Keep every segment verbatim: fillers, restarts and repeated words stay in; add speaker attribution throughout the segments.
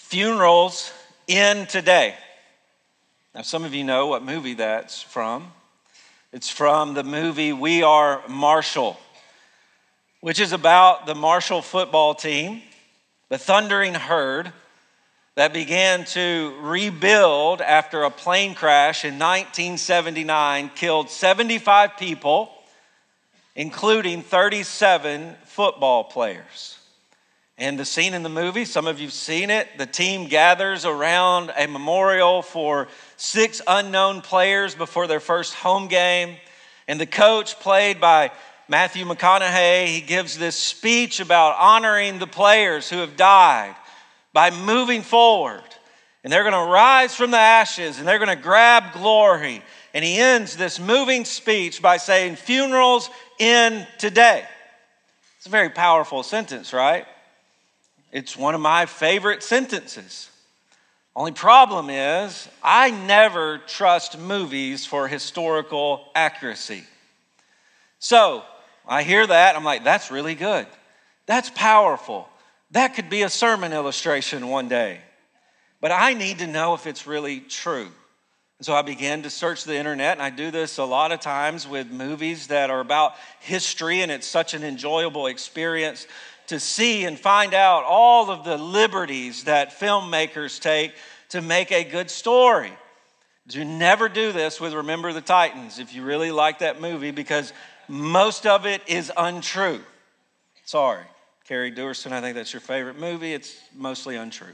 Speaker 1: Funerals end today. Now, some of you know what movie that's from. It's from the movie We Are Marshall, which is about the Marshall football team, the Thundering Herd, that began to rebuild after a plane crash in nineteen seventy-nine killed seventy-five people, including thirty-seven football players. And the scene in the movie, some of you've seen it, the team gathers around a memorial for six unknown players before their first home game. And the coach, played by Matthew McConaughey, he gives this speech about honoring the players who have died by moving forward. And they're going to rise from the ashes and they're going to grab glory. And he ends this moving speech by saying, "Funerals end today." It's a very powerful sentence, right? It's one of my favorite sentences. Only problem is, I never trust movies for historical accuracy. So, I hear that, I'm like, that's really good. That's powerful. That could be a sermon illustration one day. But I need to know if it's really true. And so I began to search the internet, and I do this a lot of times with movies that are about history, and it's such an enjoyable experience to see and find out all of the liberties that filmmakers take to make a good story. Do never do this with Remember the Titans if you really like that movie, because most of it is untrue. Sorry, Carrie Duerson, I think that's your favorite movie. It's mostly untrue.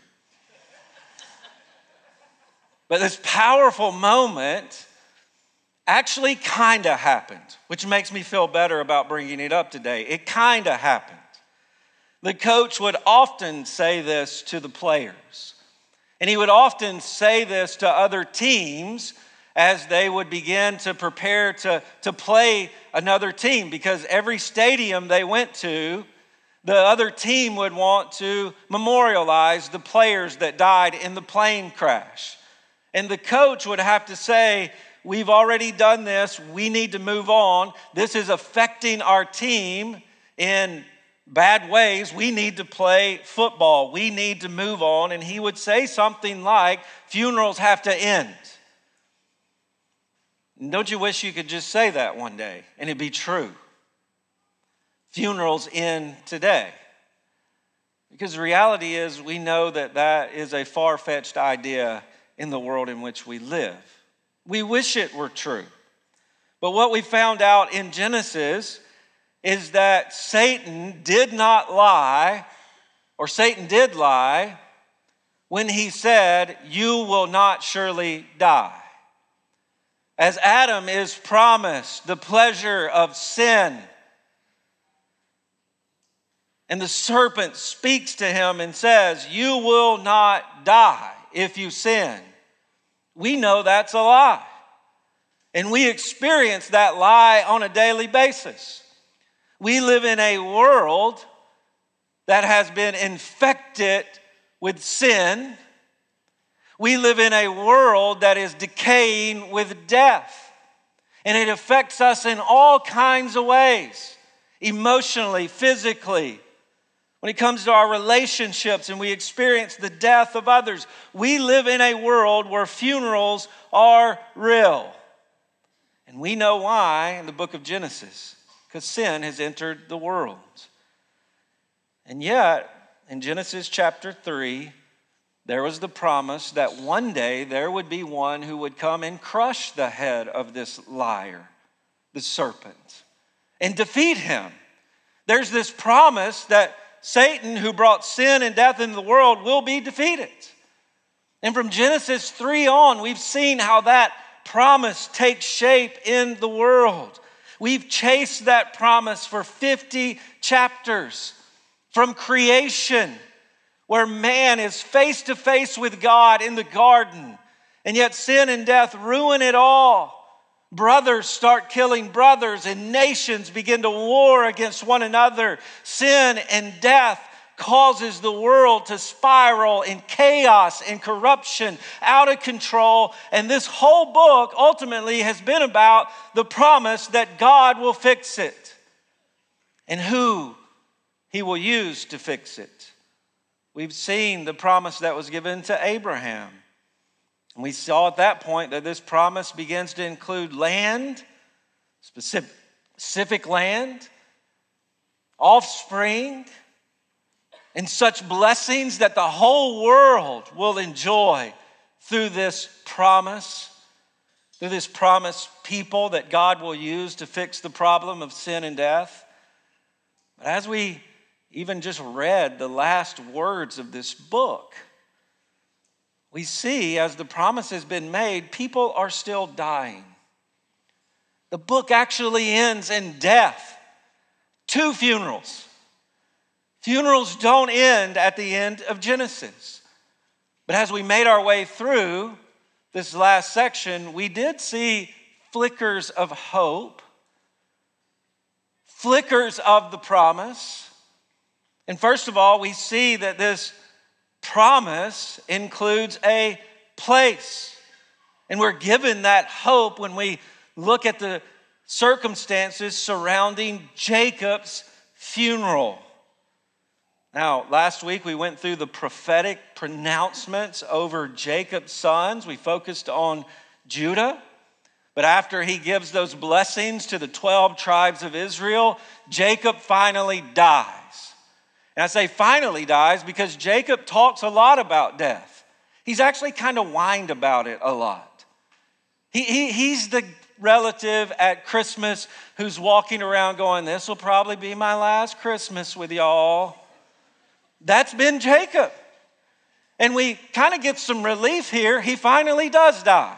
Speaker 1: But this powerful moment actually kind of happened, which makes me feel better about bringing it up today. It kind of happened. The coach would often say this to the players, and he would often say this to other teams as they would begin to prepare to, to play another team, because every stadium they went to, the other team would want to memorialize the players that died in the plane crash. And the coach would have to say, "We've already done this. We need to move on. This is affecting our team in bad ways. We need to play football. We need to move on." And he would say something like, "Funerals have to end." And don't you wish you could just say that one day and it'd be true? Funerals end today. Because the reality is, we know that that is a far-fetched idea in the world in which we live. We wish it were true. But what we found out in Genesis is that Satan did not lie, or Satan did lie, when he said, "You will not surely die." As Adam is promised the pleasure of sin, and the serpent speaks to him and says, "You will not die if you sin," we know that's a lie. And we experience that lie on a daily basis. We live in a world that has been infected with sin. We live in a world that is decaying with death. And it affects us in all kinds of ways, emotionally, physically. When it comes to our relationships and we experience the death of others, we live in a world where funerals are real. And we know why in the book of Genesis. Because sin has entered the world. And yet, in Genesis chapter three, there was the promise that one day there would be one who would come and crush the head of this liar, the serpent, and defeat him. There's this promise that Satan, who brought sin and death into the world, will be defeated. And from Genesis three on, we've seen how that promise takes shape in the world. We've chased that promise for fifty chapters, from creation, where man is face to face with God in the garden, and yet sin and death ruin it all. Brothers start killing brothers, and nations begin to war against one another. Sin and death causes the world to spiral in chaos and corruption, out of control. And this whole book ultimately has been about the promise that God will fix it and who he will use to fix it. we've seen the promise that was given to Abraham. And we saw at that point that this promise begins to include land, specific, specific land, offspring, and such blessings that the whole world will enjoy through this promise, through this promised people that God will use to fix the problem of sin and death. But as we even just read the last words of this book, we see as the promise has been made, people are still dying. The book actually ends in death. Two funerals. Funerals don't end at the end of Genesis. But as we made our way through this last section, we did see flickers of hope, flickers of the promise. And first of all, we see that this promise includes a place. And we're given that hope when we look at the circumstances surrounding Jacob's funeral. Now, last week we went through the prophetic pronouncements over Jacob's sons. We focused on Judah. But after he gives those blessings to the twelve tribes of Israel, Jacob finally dies. And I say finally dies because Jacob talks a lot about death. He's actually kind of whined about it a lot. He, he, he's the relative at Christmas who's walking around going, this will probably be my last Christmas with y'all. That's been Jacob. And we kind of get some relief here. He finally does die.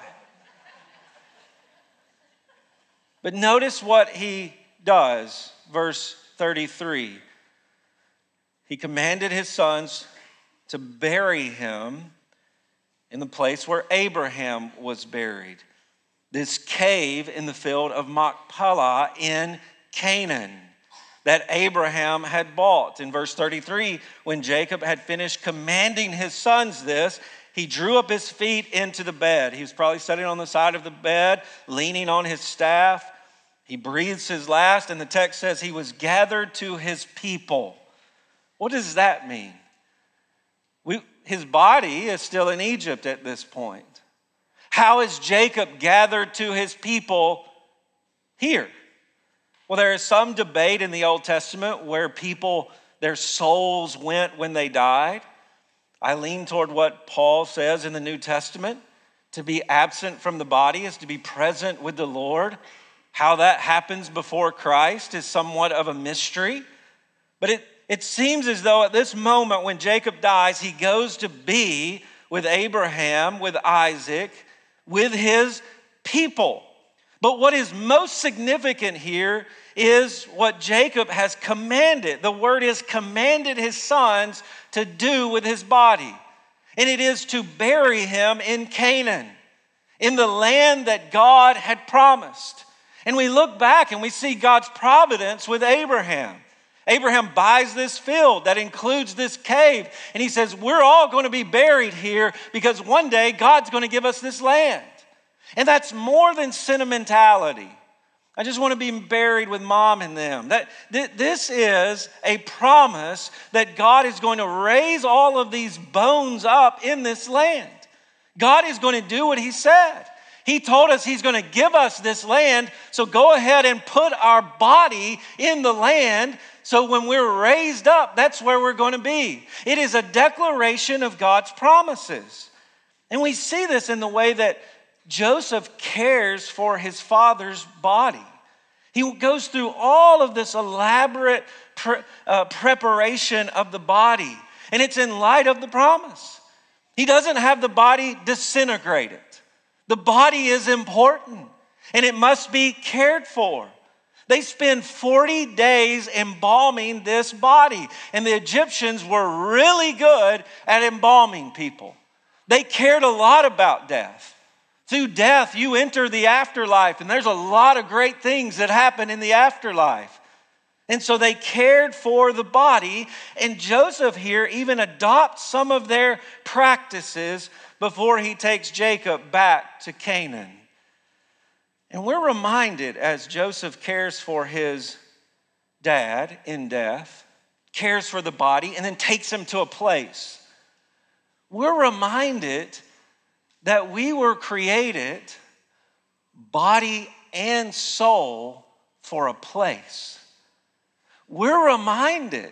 Speaker 1: But notice what he does, verse thirty-three. He commanded his sons to bury him in the place where Abraham was buried, this cave in the field of Machpelah in Canaan that Abraham had bought. In verse thirty-three, when Jacob had finished commanding his sons this, he drew up his feet into the bed. He was probably sitting on the side of the bed, leaning on his staff. He breathes his last, and the text says he was gathered to his people. What does that mean? We, his body is still in Egypt at this point. How is Jacob gathered to his people here? Well, there is some debate in the Old Testament where people, their souls went when they died. I lean toward what Paul says in the New Testament. To be absent from the body is to be present with the Lord. How that happens before Christ is somewhat of a mystery. But it, it seems as though at this moment when Jacob dies, he goes to be with Abraham, with Isaac, with his people. But what is most significant here is what Jacob has commanded. The word is commanded his sons to do with his body. And it is to bury him in Canaan, in the land that God had promised. And we look back and we see God's providence with Abraham. Abraham buys this field that includes this cave. And he says, we're all going to be buried here because one day God's going to give us this land. And that's more than sentimentality. I just want to be buried with mom and them. That, th- this is a promise that God is going to raise all of these bones up in this land. God is going to do what he said. He told us he's going to give us this land, so go ahead and put our body in the land so when we're raised up, that's where we're going to be. It is a declaration of God's promises. And we see this in the way that Joseph cares for his father's body. He goes through all of this elaborate pre- uh, preparation of the body, and it's in light of the promise. He doesn't have the body disintegrated. The body is important, and it must be cared for. They spend forty days embalming this body, and the Egyptians were really good at embalming people. They cared a lot about death. Through death, you enter the afterlife, and there's a lot of great things that happen in the afterlife. And so they cared for the body, and Joseph here even adopts some of their practices before he takes Jacob back to Canaan. And we're reminded as Joseph cares for his dad in death, cares for the body, and then takes him to a place. We're reminded that we were created, body and soul, for a place. We're reminded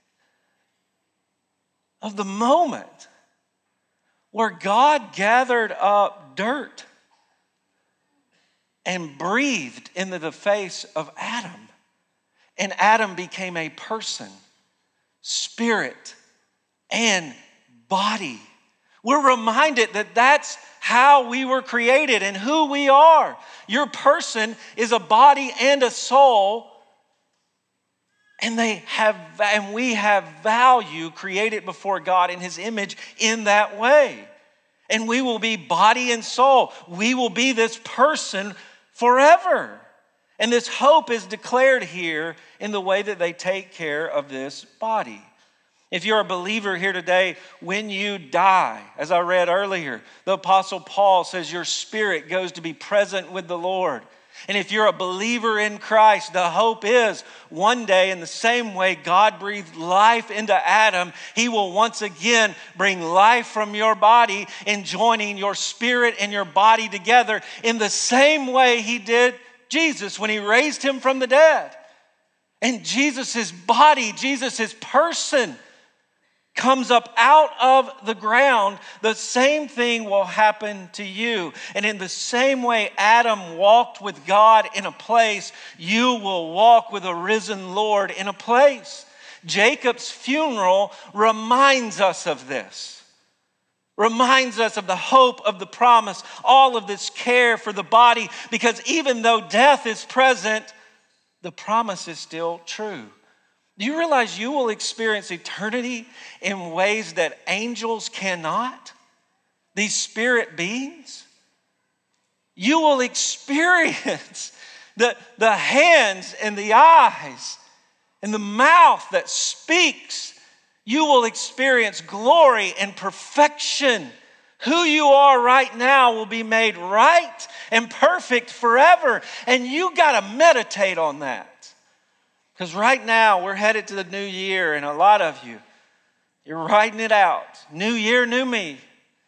Speaker 1: of the moment where God gathered up dirt and breathed into the face of Adam. And Adam became a person, spirit, and body. We're reminded that that's how we were created and who we are. Your person is a body and a soul, and they have, and we have value created before God in His image in that way. And we will be body and soul. We will be this person forever. And this hope is declared here in the way that they take care of this body. If you're a believer here today, when you die, as I read earlier, the Apostle Paul says your spirit goes to be present with the Lord. And if you're a believer in Christ, the hope is one day, in the same way God breathed life into Adam, He will once again bring life from your body and joining your spirit and your body together in the same way He did Jesus when He raised Him from the dead. And Jesus' body, Jesus' person, comes up out of the ground. The same thing will happen to you. And in the same way Adam walked with God in a place, you will walk with a risen Lord in a place. Jacob's funeral reminds us of this. Reminds us of the hope of the promise, all of this care for the body, because even though death is present, the promise is still true. Do you realize you will experience eternity in ways that angels cannot? These spirit beings? You will experience the, the hands and the eyes and the mouth that speaks. You will experience glory and perfection. Who you are right now will be made right and perfect forever. And you got to meditate on that. Because right now, we're headed to the new year, and a lot of you, you're writing it out. New year, new me.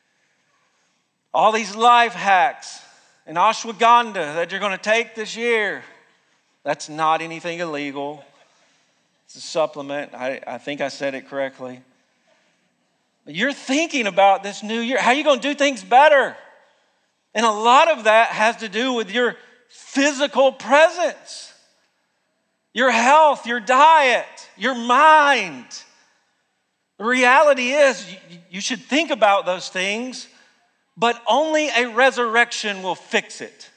Speaker 1: All these life hacks and ashwagandha that you're going to take this year. That's not anything illegal. It's a supplement. I, I think I said it correctly. But you're thinking about this new year. How are you going to do things better? And a lot of that has to do with your physical presence. Your health, your diet, your mind. The reality is you, you should think about those things, but only a resurrection will fix it.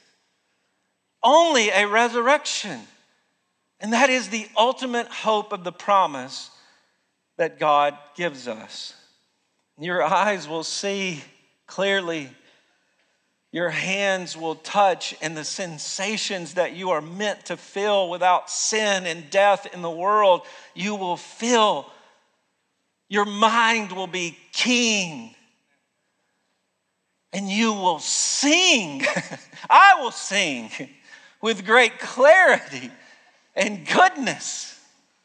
Speaker 1: Only a resurrection. And that is the ultimate hope of the promise that God gives us. Your eyes will see clearly. Your hands will touch, and the sensations that you are meant to feel without sin and death in the world, you will feel. Your mind will be keen. And you will sing. I will sing with great clarity and goodness.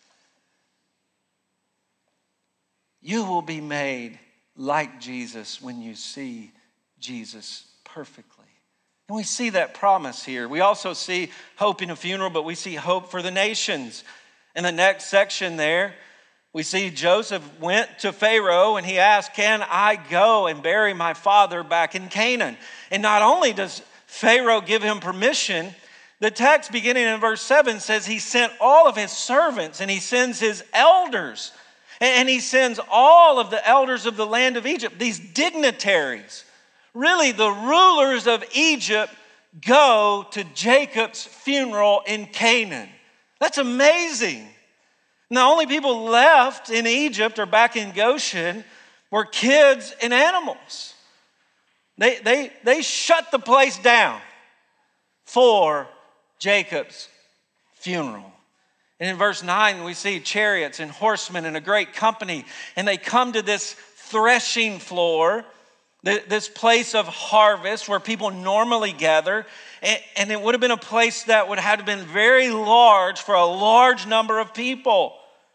Speaker 1: You will be made like Jesus when you see Jesus perfectly. And we see that promise here. We also see hope in a funeral, but we see hope for the nations. In the next section there, we see Joseph went to Pharaoh and he asked, "Can I go and bury my father back in Canaan?" And not only does Pharaoh give him permission, the text beginning in verse seven says he sent all of his servants and he sends his elders. And he sends all of the elders of the land of Egypt, these dignitaries. Really, the rulers of Egypt go to Jacob's funeral in Canaan. That's amazing. The only people left in Egypt or back in Goshen were kids and animals. They, they, they shut the place down for Jacob's funeral. And in verse nine, we see chariots and horsemen and a great company. And they come to this threshing floor, this place of harvest where people normally gather. And it would have been a place that would have been very large for a large number of people.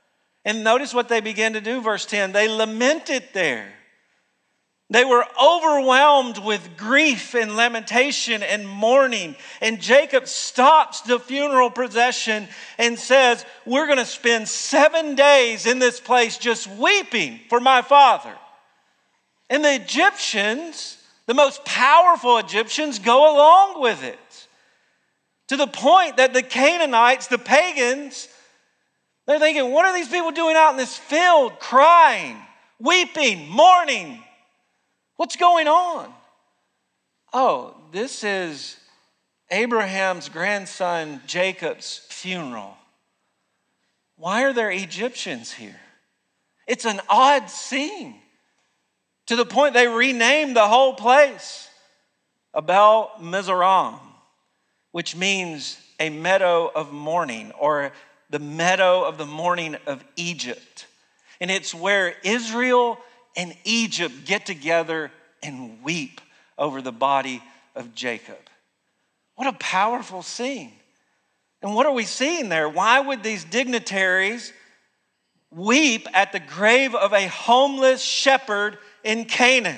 Speaker 1: And notice what they began to do, verse ten. They lamented there. They were overwhelmed with grief and lamentation and mourning. And Jacob stops the funeral procession and says, we're going to spend seven days in this place just weeping for my father. And the Egyptians, the most powerful Egyptians, go along with it. To the point that the Canaanites, the pagans, they're thinking, what are these people doing out in this field, crying, weeping, mourning? What's going on? Oh, this is Abraham's grandson Jacob's funeral. Why are there Egyptians here? It's an odd scene. To the point they renamed the whole place Abel Mizraim, which means a meadow of mourning, or the meadow of the mourning of Egypt. And it's where Israel and Egypt get together and weep over the body of Jacob. What a powerful scene. And what are we seeing there? Why would these dignitaries weep at the grave of a homeless shepherd in Canaan?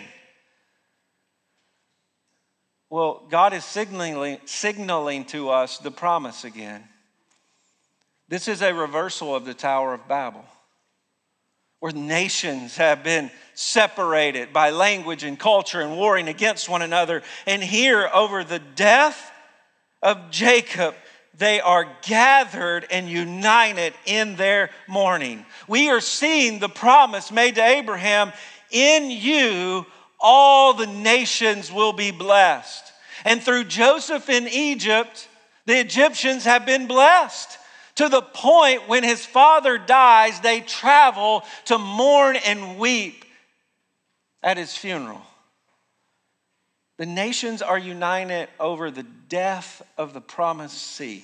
Speaker 1: Well, God is signaling, signaling to us the promise again. This is a reversal of the Tower of Babel, where nations have been separated by language and culture and warring against one another. And here, over the death of Jacob, they are gathered and united in their mourning. We are seeing the promise made to Abraham, in you all the nations will be blessed. And through Joseph in Egypt, the Egyptians have been blessed. To the point when his father dies, they travel to mourn and weep at his funeral. The nations are united over the death of the promised seed.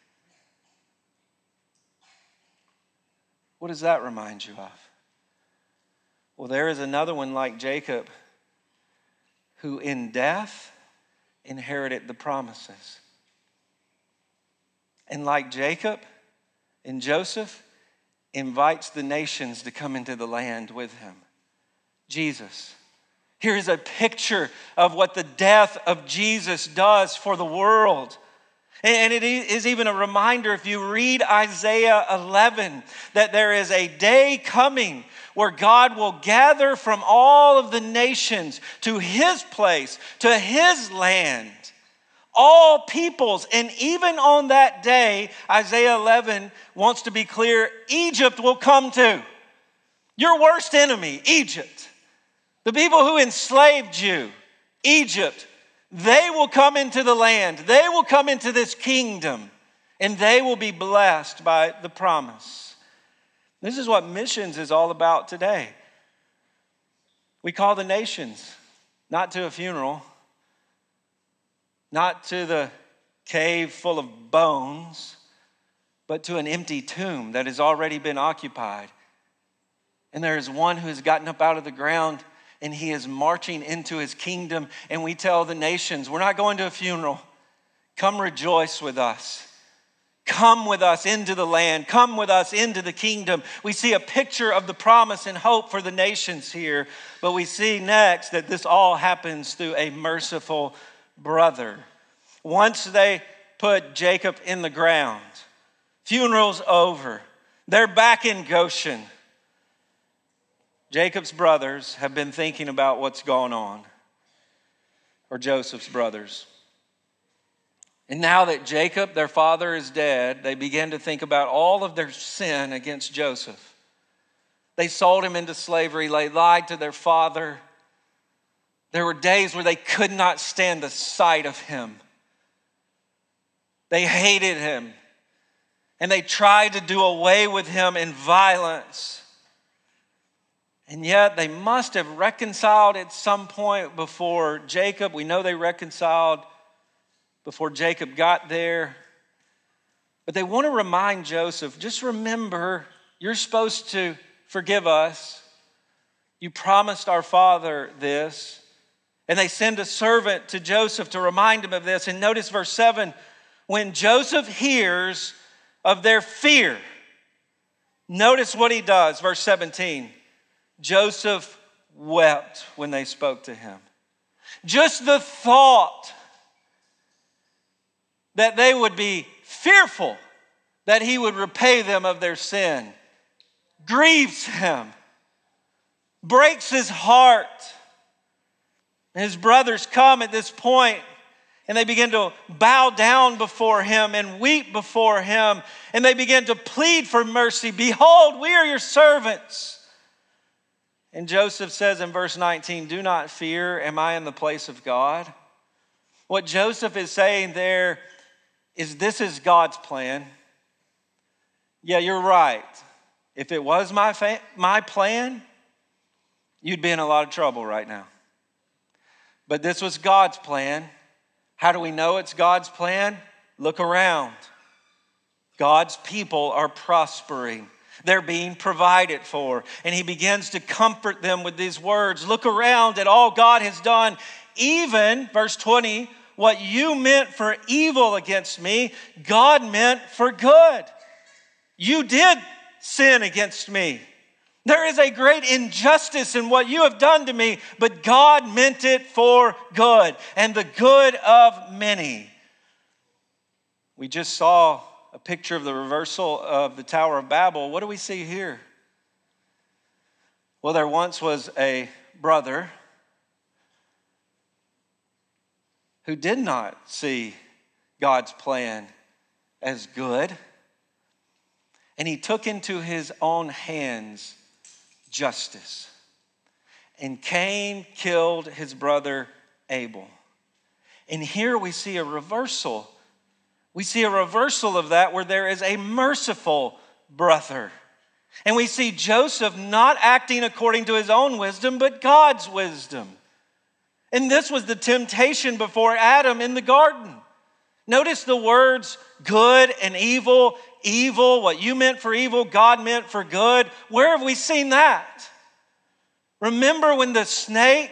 Speaker 1: What does that remind you of? Well, there is another one like Jacob who in death inherited the promises. And like Jacob and Joseph, invites the nations to come into the land with him. Jesus. Here is a picture of what the death of Jesus does for the world. And it is even a reminder, if you read Isaiah eleven, that there is a day coming where God will gather from all of the nations to his place, to his land, all peoples. And even on that day, Isaiah eleven wants to be clear, Egypt will come too. Your worst enemy, Egypt. The people who enslaved you, Egypt, they will come into the land. They will come into this kingdom, and they will be blessed by the promise. This is what missions is all about today. We call the nations, not to a funeral, not to the cave full of bones, but to an empty tomb that has already been occupied. And there is one who has gotten up out of the ground, and he is marching into his kingdom. And we tell the nations, we're not going to a funeral. Come rejoice with us. Come with us into the land. Come with us into the kingdom. We see a picture of the promise and hope for the nations here. But we see next that this all happens through a merciful brother. Once they put Jacob in the ground, funeral's over. They're back in Goshen. Jacob's brothers have been thinking about what's going on, or Joseph's brothers. And now that Jacob, their father, is dead, they begin to think about all of their sin against Joseph. They sold him into slavery. They lied to their father. There were days where they could not stand the sight of him. They hated him. And they tried to do away with him in violence. And yet they must have reconciled at some point before Jacob. We know they reconciled before Jacob got there. But they want to remind Joseph, just remember, you're supposed to forgive us. You promised our father this. And they send a servant to Joseph to remind him of this. And notice verse seven, when Joseph hears of their fear, Notice what he does, verse seventeen. Joseph wept when they spoke to him. Just the thought that they would be fearful that he would repay them of their sin grieves him, breaks his heart. His brothers come at this point and they begin to bow down before him and weep before him. And they begin to plead for mercy. Behold, we are your servants. And Joseph says in verse nineteen, do not fear. Am I in the place of God? What Joseph is saying there is this is God's plan. Yeah, you're right. If it was my fa- my plan, you'd be in a lot of trouble right now. But this was God's plan. How do we know it's God's plan? Look around. God's people are prospering. They're being provided for. And he begins to comfort them with these words. Look around at all God has done. Even, verse twenty, what you meant for evil against me, God meant for good. You did sin against me. There is a great injustice in what you have done to me, but God meant it for good and the good of many. We just saw a picture of the reversal of the Tower of Babel. What do we see here? Well, there once was a brother who did not see God's plan as good, and he took into his own hands justice. And Cain killed his brother Abel. And here we see a reversal. We see a reversal of that where there is a merciful brother. And we see Joseph not acting according to his own wisdom, but God's wisdom. And this was the temptation before Adam in the garden. Notice the words good and evil. Evil, what you meant for evil, God meant for good. Where have we seen that? Remember when the snake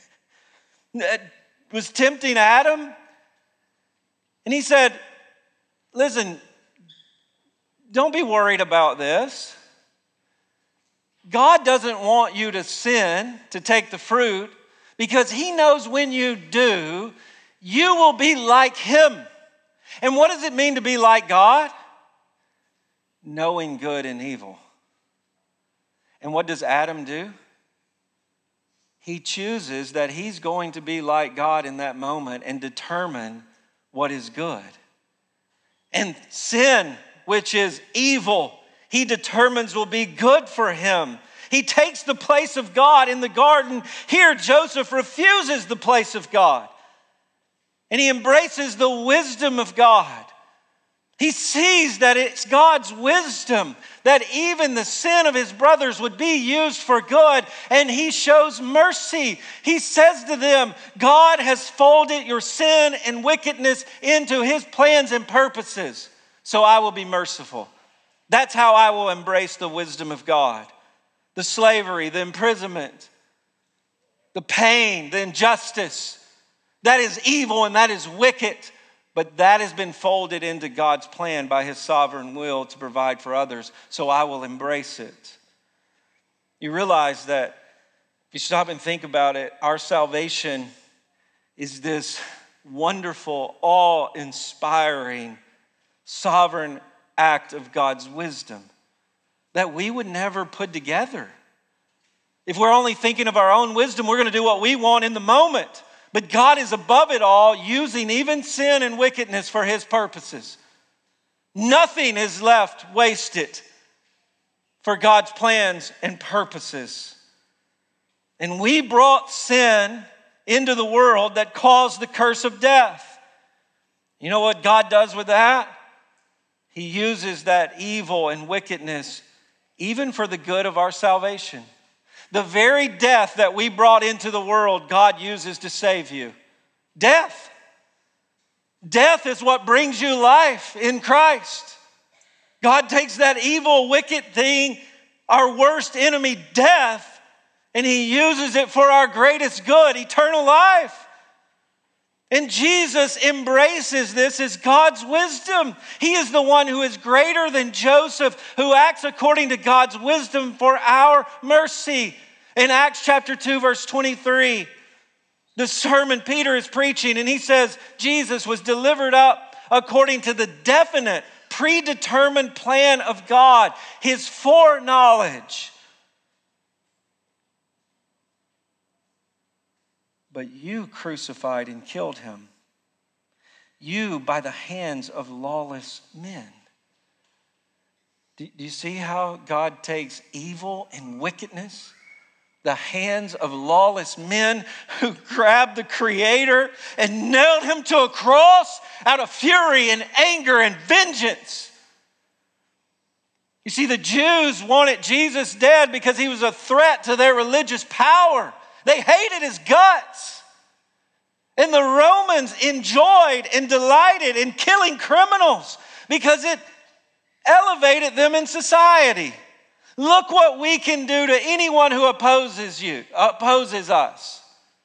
Speaker 1: was tempting Adam? And he said, listen, don't be worried about this. God doesn't want you to sin, to take the fruit, because he knows when you do, you will be like him. And what does it mean to be like God? Knowing good and evil. And what does Adam do? He chooses that he's going to be like God in that moment and determine what is good. And sin, which is evil, he determines will be good for him. He takes the place of God in the garden. Here, Joseph refuses the place of God. And he embraces the wisdom of God. He sees that it's God's wisdom that even the sin of his brothers would be used for good, and he shows mercy. He says to them, God has folded your sin and wickedness into his plans and purposes, so I will be merciful. That's how I will embrace the wisdom of God. The slavery, the imprisonment, the pain, the injustice, that is evil and that is wicked. But that has been folded into God's plan by his sovereign will to provide for others. So I will embrace it. You realize that if you stop and think about it, our salvation is this wonderful, awe-inspiring, sovereign act of God's wisdom that we would never put together. If we're only thinking of our own wisdom, we're going to do what we want in the moment. But God is above it all, using even sin and wickedness for his purposes. Nothing is left wasted for God's plans and purposes. And we brought sin into the world that caused the curse of death. You know what God does with that? He uses that evil and wickedness even for the good of our salvation. The very death that we brought into the world, God uses to save you. Death. Death is what brings you life in Christ. God takes that evil, wicked thing, our worst enemy, death, and he uses it for our greatest good, eternal life. And Jesus embraces this as God's wisdom. He is the one who is greater than Joseph, who acts according to God's wisdom for our mercy. In Acts chapter two, verse twenty-three, the sermon Peter is preaching, and he says Jesus was delivered up according to the definite, predetermined plan of God, his foreknowledge. But you crucified and killed him, you by the hands of lawless men. Do you see how God takes evil and wickedness, the hands of lawless men who grabbed the Creator and nailed him to a cross out of fury and anger and vengeance? You see, the Jews wanted Jesus dead because he was a threat to their religious power. They hated his guts. And the Romans enjoyed and delighted in killing criminals because it elevated them in society. Look what we can do to anyone who opposes you, opposes us.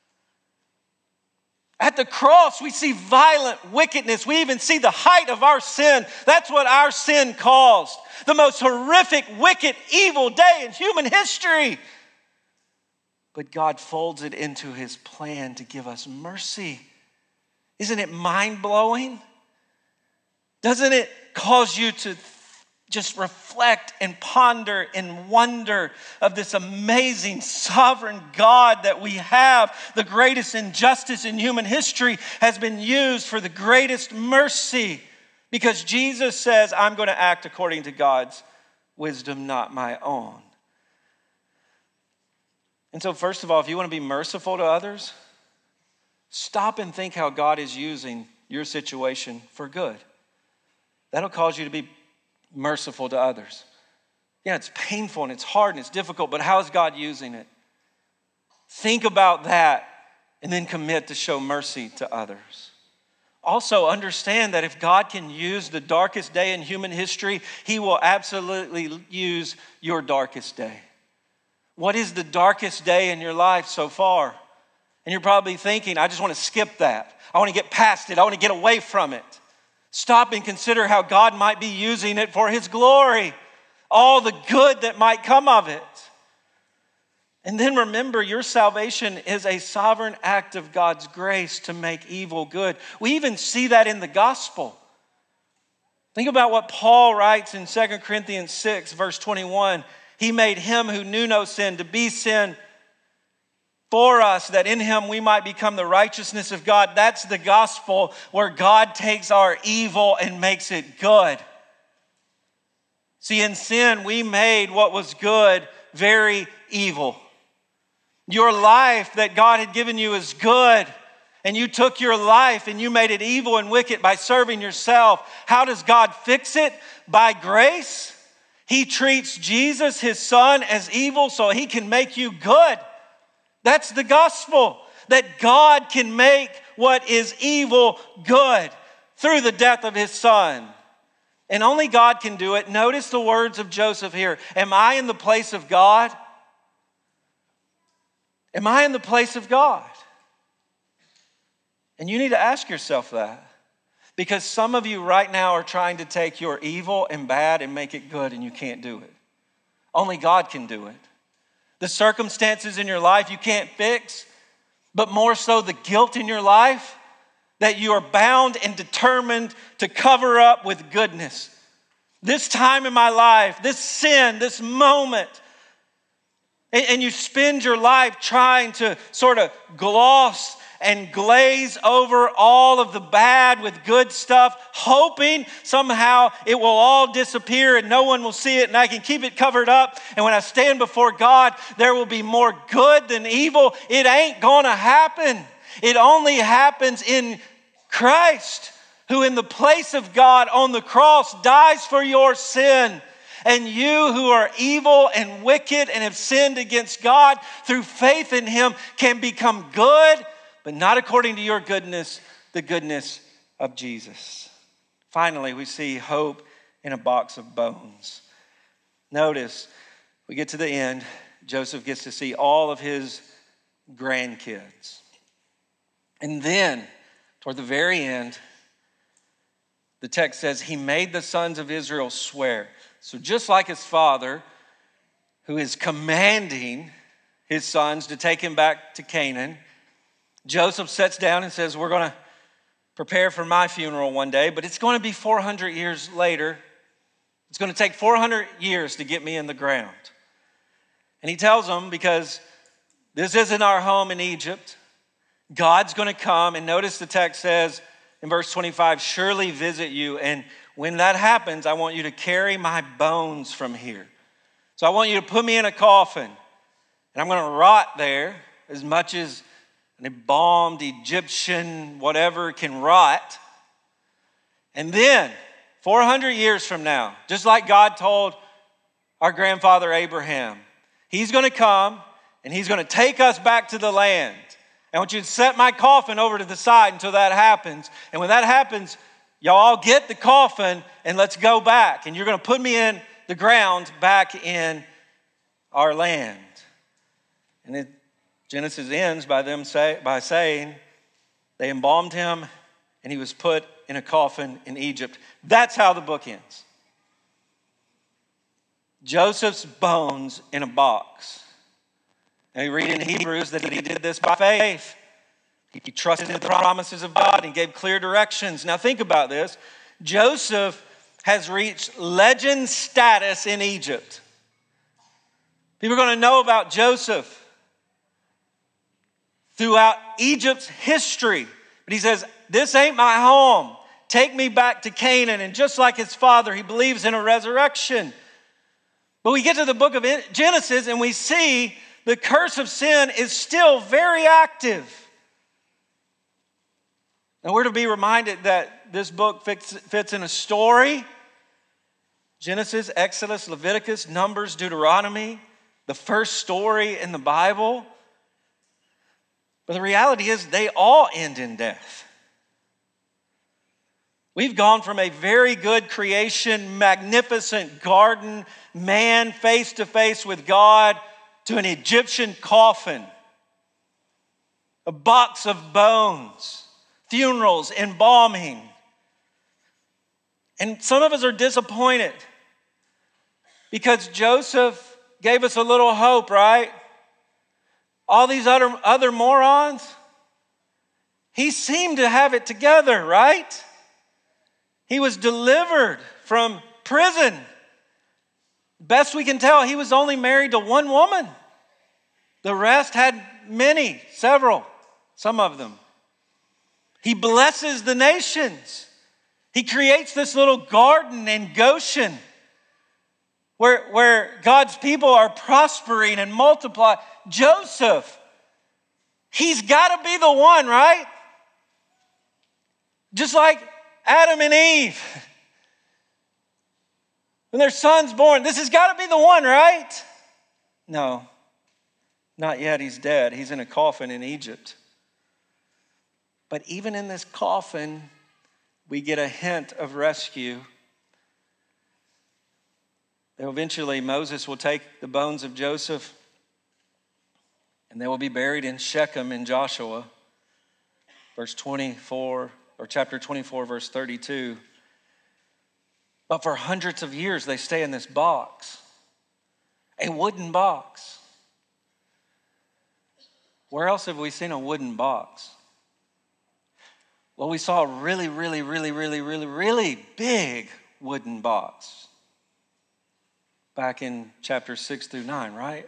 Speaker 1: At the cross, we see violent wickedness. We even see the height of our sin. That's what our sin caused. The most horrific, wicked, evil day in human history. But God folds it into his plan to give us mercy. Isn't it mind-blowing? Doesn't it cause you to just reflect and ponder and wonder of this amazing sovereign God that we have? The greatest injustice in human history has been used for the greatest mercy, because Jesus says, I'm going to act according to God's wisdom, not my own. And so first of all, if you want to be merciful to others, stop and think how God is using your situation for good. That'll cause you to be merciful to others. Yeah, it's painful and it's hard and it's difficult, but how is God using it? Think about that and then commit to show mercy to others. Also understand that if God can use the darkest day in human history, he will absolutely use your darkest day. What is the darkest day in your life so far? And you're probably thinking, I just want to skip that. I want to get past it. I want to get away from it. Stop and consider how God might be using it for his glory. All the good that might come of it. And then remember, your salvation is a sovereign act of God's grace to make evil good. We even see that in the gospel. Think about what Paul writes in Second Corinthians six, verse twenty-one. He made him who knew no sin to be sin for us, that in him we might become the righteousness of God. That's the gospel, where God takes our evil and makes it good. See, in sin, we made what was good very evil. Your life that God had given you is good, and you took your life and you made it evil and wicked by serving yourself. How does God fix it? By grace. He treats Jesus, his son, as evil so he can make you good. That's the gospel, that God can make what is evil good through the death of his son. And only God can do it. Notice the words of Joseph here. Am I in the place of God? Am I in the place of God? And you need to ask yourself that. Because some of you right now are trying to take your evil and bad and make it good, and you can't do it. Only God can do it. The circumstances in your life you can't fix, but more so the guilt in your life that you are bound and determined to cover up with goodness. This time in my life, this sin, this moment, and, and you spend your life trying to sort of gloss and glaze over all of the bad with good stuff, hoping somehow it will all disappear and no one will see it and I can keep it covered up. And when I stand before God, there will be more good than evil. It ain't gonna happen. It only happens in Christ, who in the place of God on the cross dies for your sin. And you who are evil and wicked and have sinned against God, through faith in him can become good, but not according to your goodness, the goodness of Jesus. Finally, we see hope in a box of bones. Notice, we get to the end, Joseph gets to see all of his grandkids. And then, toward the very end, the text says, he made the sons of Israel swear. So just like his father, who is commanding his sons to take him back to Canaan, Joseph sits down and says, we're going to prepare for my funeral one day, but it's going to be four hundred years later. It's going to take four hundred years to get me in the ground. And he tells them, because this isn't our home in Egypt, God's going to come, and notice the text says in verse twenty-five, surely visit you, and when that happens, I want you to carry my bones from here. So I want you to put me in a coffin, and I'm going to rot there as much as an embalmed Egyptian whatever can rot. And then, four hundred years from now, just like God told our grandfather Abraham, he's going to come and he's going to take us back to the land. I want you to set my coffin over to the side until that happens. And when that happens, y'all all get the coffin and let's go back. And you're going to put me in the ground back in our land. And it, Genesis ends by them say, by saying they embalmed him and he was put in a coffin in Egypt. That's how the book ends. Joseph's bones in a box. And we read in Hebrews that he did this by faith. He trusted in the promises of God and gave clear directions. Now think about this. Joseph has reached legend status in Egypt. People are going to know about Joseph throughout Egypt's history. But he says, this ain't my home. Take me back to Canaan. And just like his father, he believes in a resurrection. But we get to the book of Genesis and we see the curse of sin is still very active. And we're to be reminded that this book fits, fits in a story. Genesis, Exodus, Leviticus, Numbers, Deuteronomy, the first story in the Bible. But the reality is they all end in death. We've gone from a very good creation, magnificent garden, man face to face with God, to an Egyptian coffin, a box of bones, funerals, embalming. And some of us are disappointed because Joseph gave us a little hope, right? All these other, other morons, he seemed to have it together, right? He was delivered from prison. Best we can tell, he was only married to one woman. The rest had many, several, some of them. He blesses the nations. He creates this little garden in Goshen where, where God's people are prospering and multiplying. Joseph, he's got to be the one, right? Just like Adam and Eve. When their son's born, this has got to be the one, right? No, not yet. He's dead. He's in a coffin in Egypt. But even in this coffin, we get a hint of rescue. Eventually, Moses will take the bones of Joseph and they will be buried in Shechem in Joshua, verse twenty-four, or chapter twenty-four, verse thirty-two. But for hundreds of years, they stay in this box, a wooden box. Where else have we seen a wooden box? Well, we saw a really, really, really, really, really, really big wooden box back in chapter six through nine, right?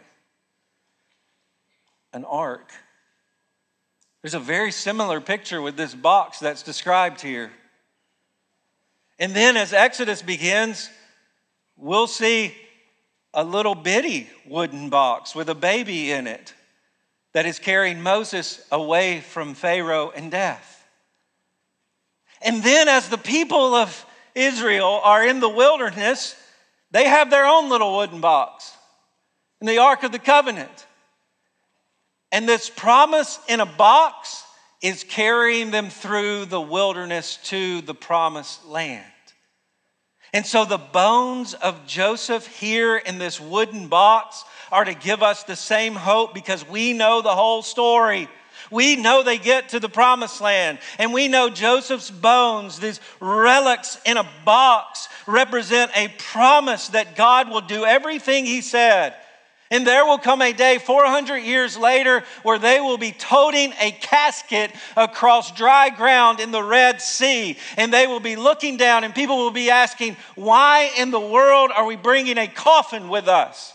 Speaker 1: An ark. There's a very similar picture with this box that's described here. And then as Exodus begins, we'll see a little bitty wooden box with a baby in it that is carrying Moses away from Pharaoh and death. And then as the people of Israel are in the wilderness, they have their own little wooden box in the Ark of the Covenant. And this promise in a box is carrying them through the wilderness to the promised land. And so the bones of Joseph here in this wooden box are to give us the same hope because we know the whole story. We know they get to the promised land. And we know Joseph's bones, these relics in a box, represent a promise that God will do everything he said. And there will come a day four hundred years later where they will be toting a casket across dry ground in the Red Sea. And they will be looking down and people will be asking, why in the world are we bringing a coffin with us?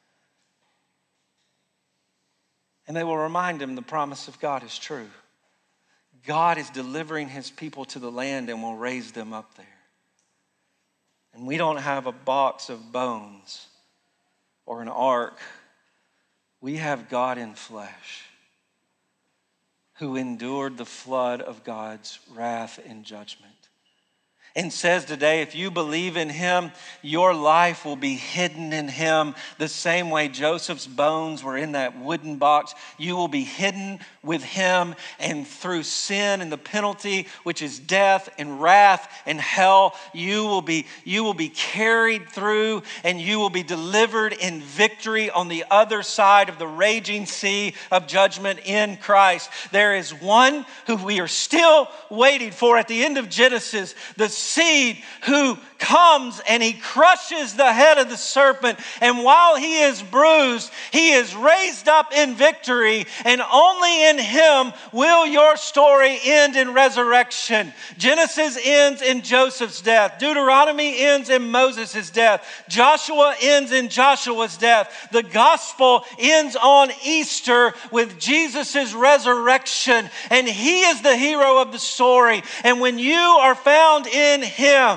Speaker 1: And they will remind him the promise of God is true. God is delivering his people to the land and will raise them up there. And we don't have a box of bones or an ark. We have God in flesh who endured the flood of God's wrath and judgment. And says today, if you believe in him, your life will be hidden in him. The same way Joseph's bones were in that wooden box, you will be hidden with him. And through sin and the penalty, which is death and wrath and hell, you will be, you will be carried through and you will be delivered in victory on the other side of the raging sea of judgment in Christ. There is one who we are still waiting for at the end of Genesis, the seed who comes and he crushes the head of the serpent. And while he is bruised, he is raised up in victory. And only in him will your story end in resurrection. Genesis ends in Joseph's death. Deuteronomy ends in Moses' death. Joshua ends in Joshua's death. The gospel ends on Easter with Jesus' resurrection. And he is the hero of the story. And when you are found in him,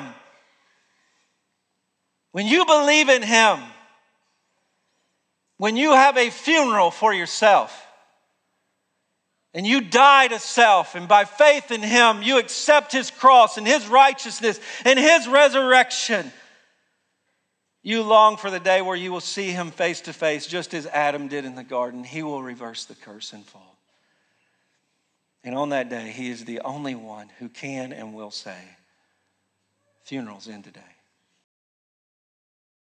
Speaker 1: when you believe in him, when you have a funeral for yourself, and you die to self, and by faith in him, you accept his cross and his righteousness and his resurrection, you long for the day where you will see him face to face, just as Adam did in the garden. He will reverse the curse and fall. And on that day, he is the only one who can and will say, funerals end today.